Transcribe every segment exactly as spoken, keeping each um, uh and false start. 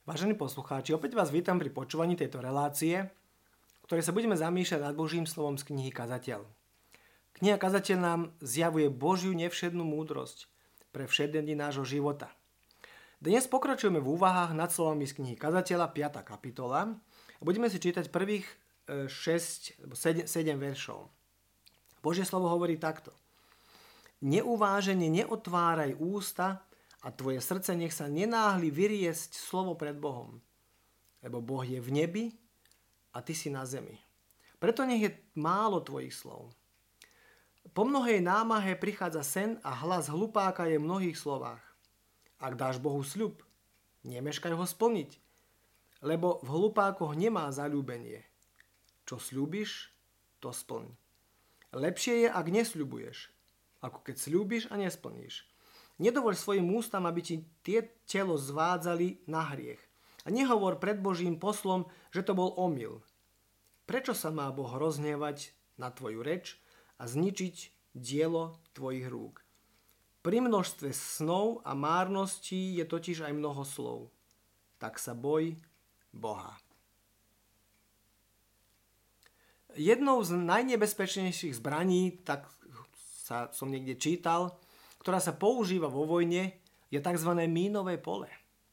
Vážení poslucháči, opäť vás vítam pri počúvaní tejto relácie, v ktorej sa budeme zamýšľať nad Božím slovom z knihy Kazateľ. Kniha Kazateľ nám zjavuje Božiu nevšednú múdrosť pre všedné dni nášho života. Dnes pokračujeme v úvahách nad slovami z knihy Kazateľa, piata kapitola, a budeme si čítať prvých šesť, sedem veršov. Božie slovo hovorí takto. Neuvážene neotváraj ústa a tvoje srdce nech sa nenáhli vyriesť slovo pred Bohom. Lebo Boh je v nebi a ty si na zemi. Preto nech je málo tvojich slov. Po mnohej námahe prichádza sen a hlas hlupáka je v mnohých slovách. Ak dáš Bohu sľub, nemeškaj ho splniť, lebo v hlupákoch nemá zaľúbenie. Čo sľúbiš, to splň. Lepšie je, ak nesľubuješ, ako keď sľúbiš a nesplníš. Nedovoľ svojim ústam, aby ti tie telo zvádzali na hriech. A nehovor pred Božím poslom, že to bol omyl. Prečo sa má Boh rozhnevať na tvoju reč a zničiť dielo tvojich rúk? Pri množstve snov a márností je totiž aj mnoho slov. Tak sa boj Boha. Jednou z najnebezpečnejších zbraní, tak sa som niekde čítal, ktorá sa používa vo vojne, je tzv. Mínové pole.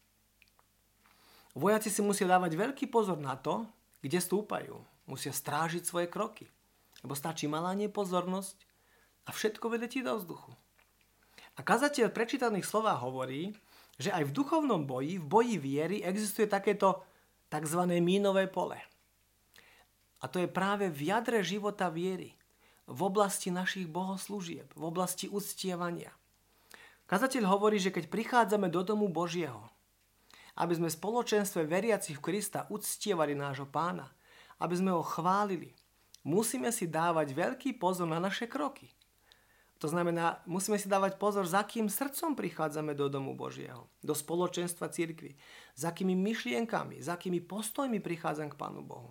Vojaci si musia dávať veľký pozor na to, kde stúpajú. Musia strážiť svoje kroky. Lebo stačí malá nepozornosť a všetko vyletí do vzduchu. A kazateľ v prečítaných slovách hovorí, že aj v duchovnom boji, v boji viery, existuje takéto tzv. Mínové pole. A to je práve v jadre života viery. V oblasti našich bohoslúžieb, v oblasti uctievania. Kazateľ hovorí, že keď prichádzame do domu Božieho, aby sme v spoločenstve veriacich v Krista uctievali nášho Pána, aby sme ho chválili, musíme si dávať veľký pozor na naše kroky. To znamená, musíme si dávať pozor, za akým srdcom prichádzame do domu Božieho, do spoločenstva cirkvi, za akými myšlienkami, za akými postojmi prichádzam k Pánu Bohu.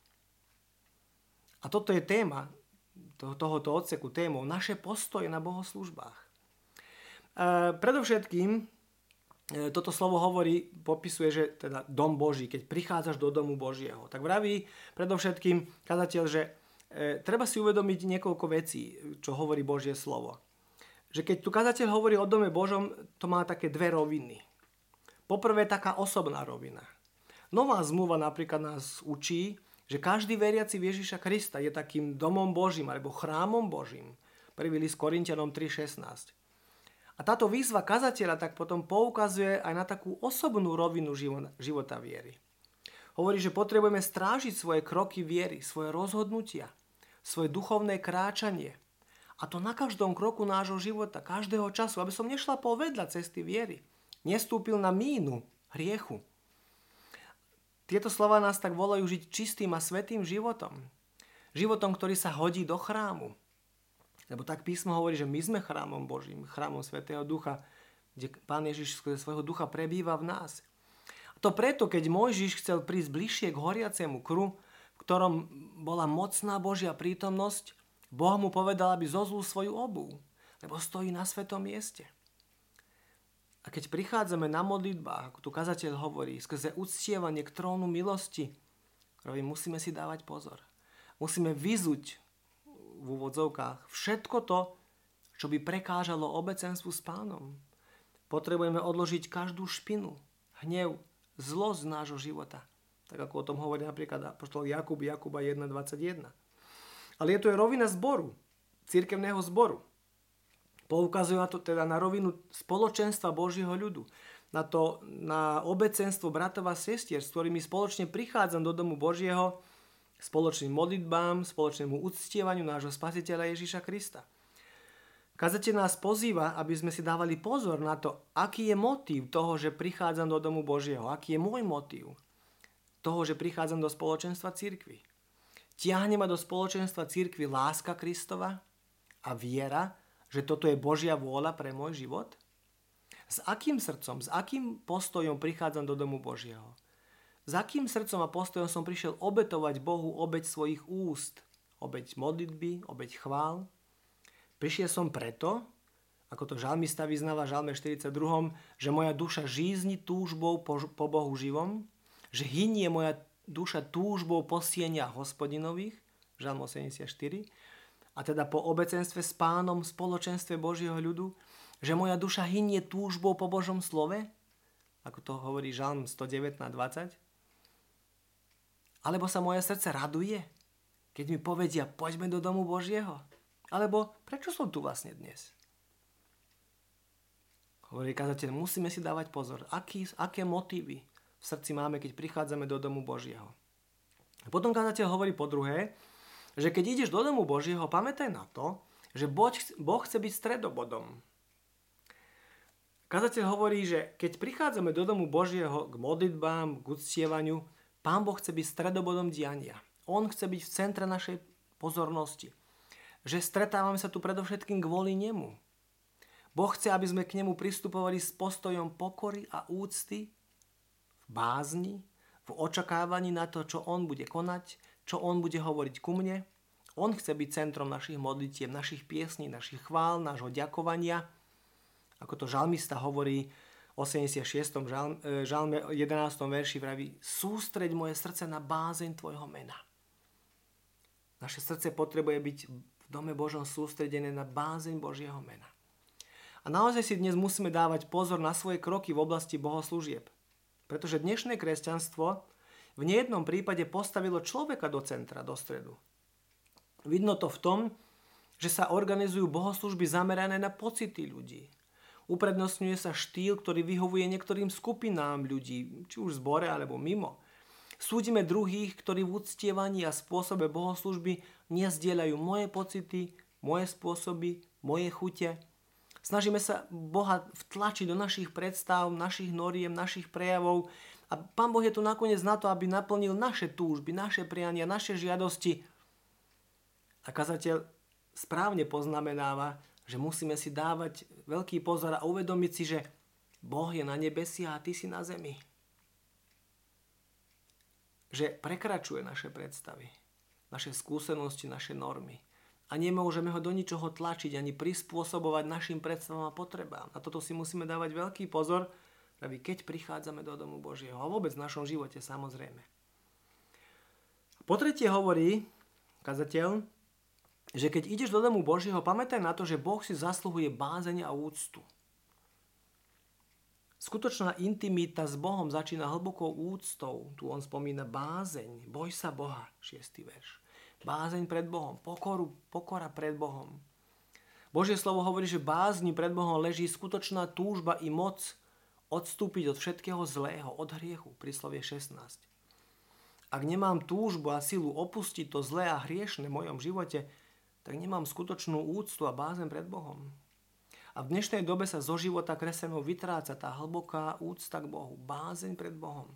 A toto je téma tohoto odseku, témou naše postoje na bohoslúžbách. E, predovšetkým e, toto slovo hovorí, popisuje, že teda dom Boží, keď prichádzaš do domu Božieho, tak vraví predovšetkým kazateľ, že e, treba si uvedomiť niekoľko vecí, čo hovorí Božie slovo. Že keď tu kazateľ hovorí o dome Božom, to má také dve roviny. Poprvé taká osobná rovina. Nová zmluva napríklad nás učí, že každý veriaci Ježiša Krista je takým domom Božím alebo chrámom Božím. Prvý list Korinťanom tri šestnásť. A táto výzva kazateľa tak potom poukazuje aj na takú osobnú rovinu života viery. Hovorí, že potrebujeme strážiť svoje kroky viery, svoje rozhodnutia, svoje duchovné kráčanie. A to na každom kroku nášho života, každého času, aby som nešlapol vedľa cesty viery. Nestúpil na mínu hriechu. Tieto slová nás tak volajú žiť čistým a svätým životom. Životom, ktorý sa hodí do chrámu. Lebo tak písmo hovorí, že my sme chrámom Božím, chrámom Svätého Ducha, kde Pán Ježiš skrze svojho ducha prebýva v nás. A to preto, keď Mojžiš chcel prísť bližšie k horiacemu kru, v ktorom bola mocná Božia prítomnosť, Boh mu povedal, aby zozul svoju obuv, lebo stojí na svätom mieste. A keď prichádzame na modlitbách, ako tu kazateľ hovorí, skrze uctievanie k trónu milosti, musíme si dávať pozor. Musíme vyzuť v úvodzovkách všetko to, čo by prekážalo obecenstvu s Pánom. Potrebujeme odložiť každú špinu, hnev, zlosť z nášho života. Tak ako o tom hovorí napríklad apoštol Jakub, Jakuba jeden dvadsaťjeden. Ale je to aj rovina zboru, cirkevného zboru. Poukazuje na to teda na rovinu spoločenstva Božieho ľudu, na to, na obecenstvo bratov a sestier, s ktorými spoločne prichádzam do domu Božieho, spoločným modlitbám, spoločnému uctievaniu nášho Spasiteľa Ježiša Krista. Kazateľ nás pozýva, aby sme si dávali pozor na to, aký je motív toho, že prichádzam do domu Božieho, aký je môj motív toho, že prichádzam do spoločenstva cirkvi. Tiahne ma do spoločenstva cirkvi láska Kristova a viera, že toto je Božia vôľa pre môj život? S akým srdcom, s akým postojom prichádzam do domu Božieho? S akým srdcom a postojom som prišiel obetovať Bohu obeť svojich úst? Obeť modlitby, obeť chvál? Prišiel som preto, Ako to žalmista vyznáva v žalme štyridsaťdva, že moja duša žízni túžbou po, po Bohu živom, že hynie moja duša túžbou po sieniach Hospodinových, žalm osemdesiatštyri, a teda po obecenstve s Pánom, spoločenstve Božieho ľudu, že moja duša hynie túžbou po Božom slove, ako to hovorí žalm stodeväť na dvadsať, alebo sa moje srdce raduje, keď mi povedia, poďme do domu Božieho. Alebo prečo som tu vlastne dnes? Hovorí kazateľ, musíme si dávať pozor, aký, aké motívy v srdci máme, keď prichádzame do domu Božieho. A potom kazateľ hovorí po druhé, že keď ideš do domu Božieho, pamätaj na to, že Boh chce byť stredobodom. Kazateľ hovorí, že keď prichádzame do domu Božieho k modlitbám, k uctievaniu, Pán Boh chce byť stredobodom diania. On chce byť v centre našej pozornosti. Že stretávame sa tu predovšetkým kvôli nemu. Boh chce, aby sme k nemu pristupovali s postojom pokory a úcty, v bázni, v očakávaní na to, čo on bude konať, čo on bude hovoriť ku mne. On chce byť centrom našich modlitieb, našich piesní, našich chvál, nášho ďakovania. Ako to žalmista hovorí v osemdesiatšiestom žalme, žalme jedenástom verši vraví, sústreď moje srdce na bázeň tvojho mena. Naše srdce potrebuje byť v dome Božom sústredené na bázeň Božieho mena. A naozaj si dnes musíme dávať pozor na svoje kroky v oblasti bohoslúžieb. Pretože dnešné kresťanstvo v nejednom prípade postavilo človeka do centra, do stredu. Vidno to v tom, že sa organizujú bohoslúžby zamerané na pocity ľudí. Uprednostňuje sa štýl, ktorý vyhovuje niektorým skupinám ľudí, či už v zbore alebo mimo. Súdime druhých, ktorí v uctievaní a spôsobe bohoslúžby nezdieľajú moje pocity, moje spôsoby, moje chute. Snažíme sa Boha vtlačiť do našich predstav, našich noriem, našich prejavov a Pán Boh je tu nakoniec na to, aby naplnil naše túžby, naše priania, naše žiadosti. A kazateľ správne poznamenáva, že musíme si dávať veľký pozor a uvedomiť si, že Boh je na nebesi a ty si na zemi. Že prekračuje naše predstavy, naše skúsenosti, naše normy. A nemôžeme ho do ničoho tlačiť ani prispôsobovať našim predstavám a potrebám. Na toto si musíme dávať veľký pozor, keď prichádzame do domu Božieho a vôbec v našom živote samozrejme. Po tretie hovorí kazateľ, že keď ideš do domu Božieho, pamätaj na to, že Boh si zasluhuje bázeň a úctu. Skutočná intimita s Bohom začína hlbokou úctou. Tu on spomína bázeň, boj sa Boha, šiestý verš. Bázeň pred Bohom, pokoru, pokora pred Bohom. Božie slovo hovorí, že bázni pred Bohom leží skutočná túžba i moc odstúpiť od všetkého zlého, od hriechu, príslovie šestnásť. Ak nemám túžbu a silu opustiť to zlé a hriešne v mojom živote, tak nemám skutočnú úctu a bázeň pred Bohom. A v dnešnej dobe sa zo života kresťanov vytráca tá hlboká úcta k Bohu, bázeň pred Bohom.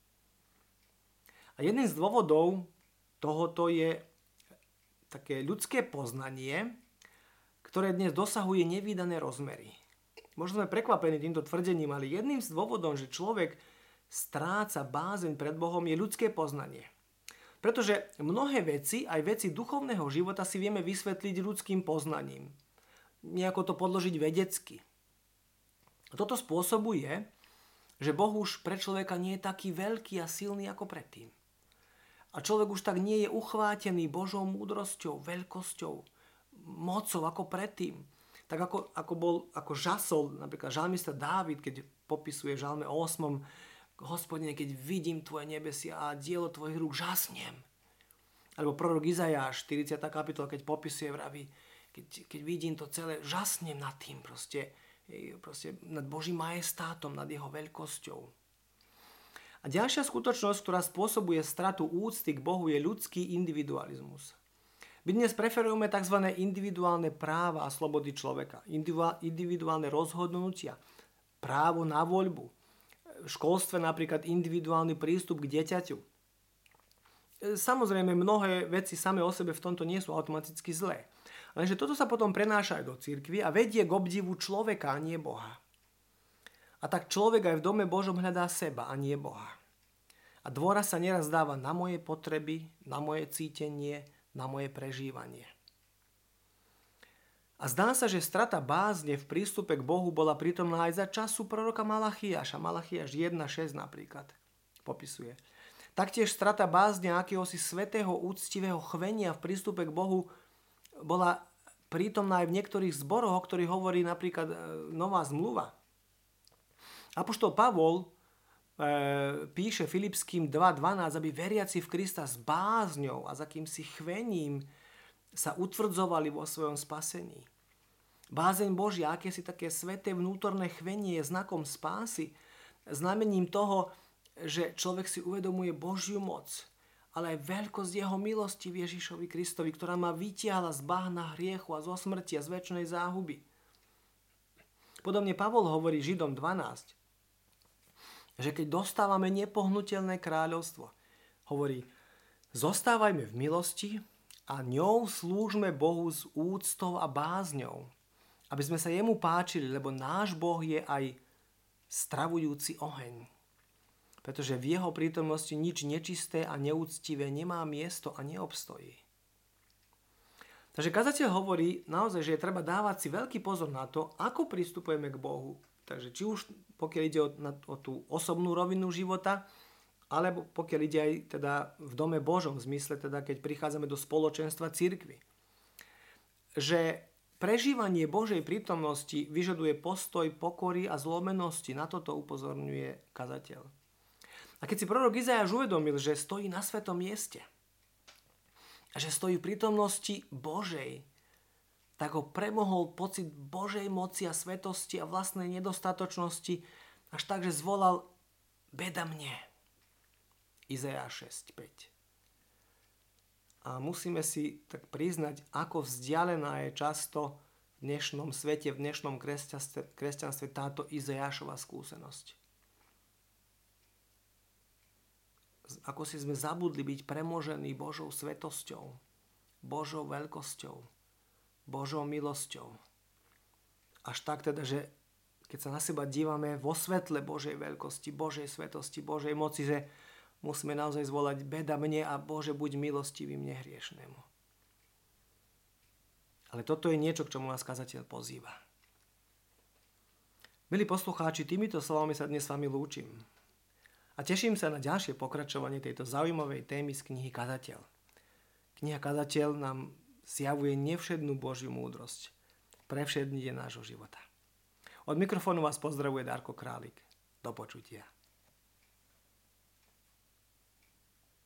A jedným z dôvodov tohoto je také ľudské poznanie, ktoré dnes dosahuje nevídané rozmery. Možno sme prekvapení týmto tvrdením, ale jedným z dôvodov, že človek stráca bázeň pred Bohom, je ľudské poznanie. Pretože mnohé veci, aj veci duchovného života si vieme vysvetliť ľudským poznaním. Nejako to podložiť vedecky. A toto spôsobuje, že Boh už pre človeka nie je taký veľký a silný ako predtým. A človek už tak nie je uchvátený Božou múdrosťou, veľkosťou, mocou ako predtým. Tak ako, ako bol, ako žasol, napríklad žalmista Dávid, keď popisuje v žalme ôsmom, Hospodine, keď vidím tvoje nebesia a dielo tvojich rúk, žasnem. Alebo prorok Izajáš, štyridsiata kapitola, keď popisuje, vraví, keď, keď vidím to celé, žasnem nad tým, proste, proste nad Božím majestátom, nad jeho veľkosťou. A ďalšia skutočnosť, ktorá spôsobuje stratu úcty k Bohu, je ľudský individualizmus. My dnes preferujeme tzv. Individuálne práva a slobody človeka, individuálne rozhodnutia, právo na voľbu, v školstve napríklad individuálny prístup k dieťaťu. Samozrejme, mnohé veci same o sebe v tomto nie sú automaticky zlé. Lenže toto sa potom prenáša aj do cirkvi a vedie k obdivu človeka a nie Boha. A tak človek aj v dome Božom hľadá seba a nie Boha. A dôraz sa neraz dáva na moje potreby, na moje cítenie, na moje prežívanie. A zdá sa, že strata bázne v prístupe k Bohu bola prítomná aj za času proroka Malachiáša. Malachiáš jeden šesť napríklad popisuje. Taktiež strata bázne akéhosi svätého úctivého chvenia v prístupe k Bohu bola prítomná aj v niektorých zboroch, o ktorých hovorí napríklad Nová zmluva. Apoštol Pavol e, píše Filipským dva dvanásť, aby veriaci v Krista s bázňou a s akýmsi chvením sa utvrdzovali vo svojom spasení. Bázeň Božia, akési také sväté vnútorné chvenie je znakom spásy, znamením toho, že človek si uvedomuje Božiu moc, ale aj veľkosť jeho milosti v Ježišovi Kristovi, ktorá ma vytiahla z bahna hriechu a zo smrti a z večnej záhuby. Podobne Pavol hovorí Židom dvanásť, že keď dostávame nepohnuteľné kráľovstvo, hovorí, zostávajme v milosti a ňou slúžme Bohu s úctou a bázňou, aby sme sa jemu páčili, lebo náš Boh je aj stravujúci oheň. Pretože v jeho prítomnosti nič nečisté a neúctivé nemá miesto a neobstojí. Takže kazateľ hovorí naozaj, že je treba dávať si veľký pozor na to, ako pristupujeme k Bohu. Takže či už pokiaľ ide o, na, o tú osobnú rovinu života, alebo pokiaľ ide aj teda v dome Božom, v zmysle teda, keď prichádzame do spoločenstva cirkvi. Že prežívanie Božej prítomnosti vyžaduje postoj pokory a zlomenosti. Na toto upozorňuje kazateľ. A keď si prorok Izajáš uvedomil, že stojí na svetom mieste a že stojí v prítomnosti Božej, tak ho premohol pocit Božej moci a svetosti a vlastnej nedostatočnosti, až tak, že zvolal beda mne. Izajáš šesť päť. A musíme si tak priznať, ako vzdialená je často v dnešnom svete, v dnešnom kresťanstve, kresťanstve táto Izajášova skúsenosť. Ako si sme zabudli byť premožení Božou svetosťou, Božou veľkosťou, Božou milosťou. Až tak teda, že keď sa na seba dívame vo svetle Božej veľkosti, Božej svetosti, Božej moci, že musíme naozaj zvolať beda mne a Bože, buď milostivý mne hriešnému. Ale toto je niečo, k čomu nás kazateľ pozýva. Milí poslucháči, týmito slovami sa dnes s vami lúčim. A teším sa na ďalšie pokračovanie tejto zaujímavej témy z knihy Kazateľ. Kniha Kazateľ nám zjavuje nevšednú Božiu múdrosť pre všedný deň nášho života. Od mikrofónu vás pozdravuje Darko Králik. Do počutia.